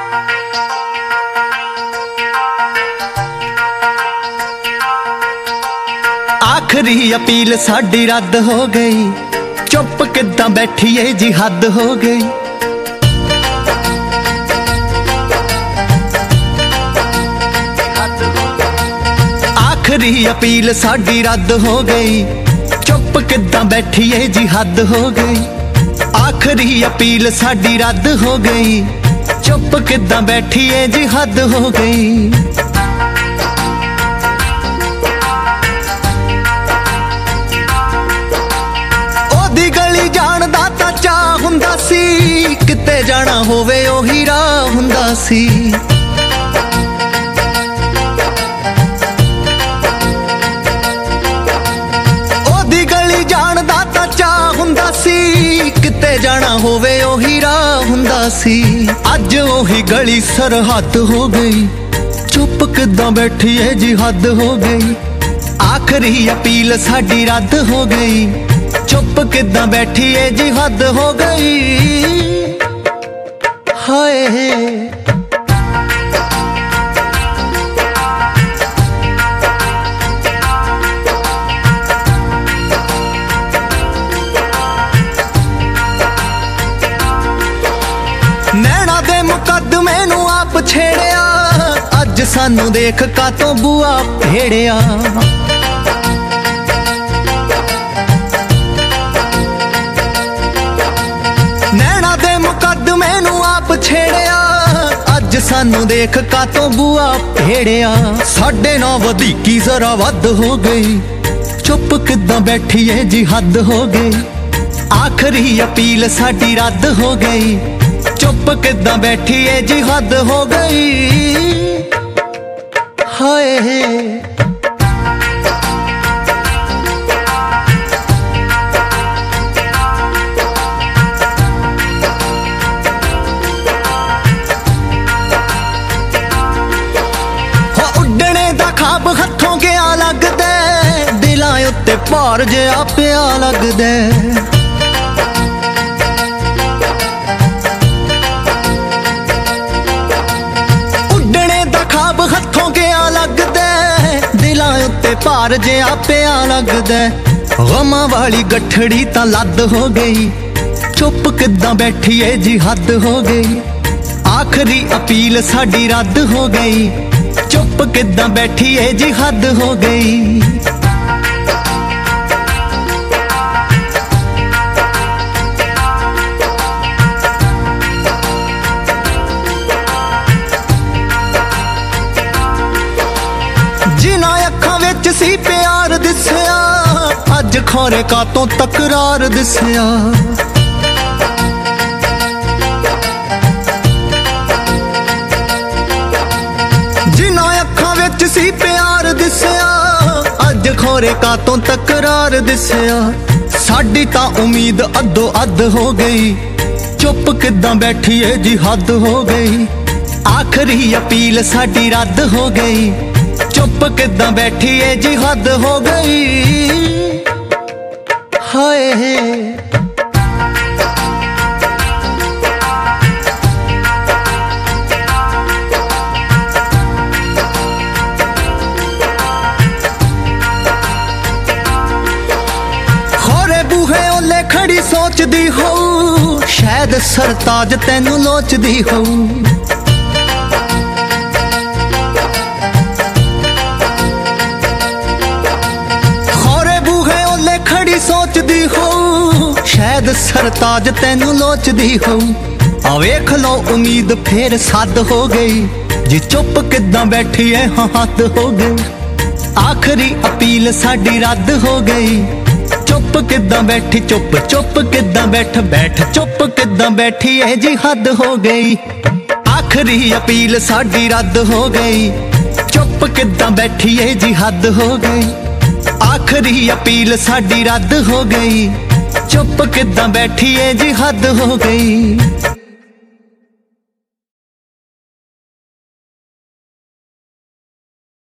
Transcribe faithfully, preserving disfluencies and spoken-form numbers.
आखिरी अपील साडी रद्द हो गई, चुप किदां बैठीए जी हद हो गई। आखिरी अपील साडी रद्द हो गई, चुप किदां बैठीए जी हद हो गई। आखिरी अपील साडी रद्द हो गई, चुप किदां बैठीए जी हद हो गई। गली जान दा तां चाह हुंदा सी, किते जाना होवे ओही राह हुंदा सी। ओदी गली जान दा तां चाह हुंदा सी, किते जाना होवे ओही राह हुंदा सी। अज ओही गली सरहद हो गई, चुप किदां बैठीए जी हद हो गई। आखिरी अपील साडी रद्द हो गई, चुप किदां बैठीए जी हद हो गई। हाय नैना दे मुकदमे नू आप छेड़िया, अज सानू देख कातों बुआ भेड़िया। नैना दे मुकदमे नू आप छेड़िया, अज सानू देख कातों बुआ भेड़िया। साडे नां वधीकी जरा वध हो गई, चुप किदां बैठीए जी हद हो गई। आखिरी अपील साडी रद्द हो गई, चुप किदां बैठीए जी हद हो गई। हाय खाब हथों गया लगदे, दिलां उत्ते भार जिहा पिया लगदे। उड्डणे दा खाब हथों गया लगदे, दिलां उत्ते भार जिहा पिया लगदे। गमां वाली गठड़ी तां लद हो गई, चुप किदां बैठीए जी हद हो गई। आखिरी अपील साडी रद्द हो गई, चुप किदां बैठीए जी हद हो गई। जिन्हां अखां विच सी प्यार दिसिया, अज खौरे कातों तकरार दिसिया। सी प्यार दिसिया, अज खोरे कातों तकरार दिसिया। साडी तां उम्मीद अद्धो अध हो गई, चुप किदां बैठीए जी हद हो गई। आखिरी अपील साडी रद्द हो गई, चुप किदां बैठीए जी हद हो गई। हाय खड़ी सोचदी हो, शायद सरताज तैनू लोचदी हो। खौरे बूहे ओले खड़ी सोचदी हो, शायद सरताज तैनू लोचदी हो। आ वेख लो उम्मीद फिर सद हो गई, जी चुप किदां बैठीए हाँ हद हो गई। आखिरी अपील साडी रद्द हो गई, चुप किदां बैठी चुप चुप किदां बैठ बैठ चुप किदां बैठी है जी हद हो गई। आखिरी अपील साडी रद्द हो गई, चुप किदां बैठी है जी हद हो गई। आखिरी अपील साडी रद्द हो गई, चुप किदां बैठी है जी हद हो गई।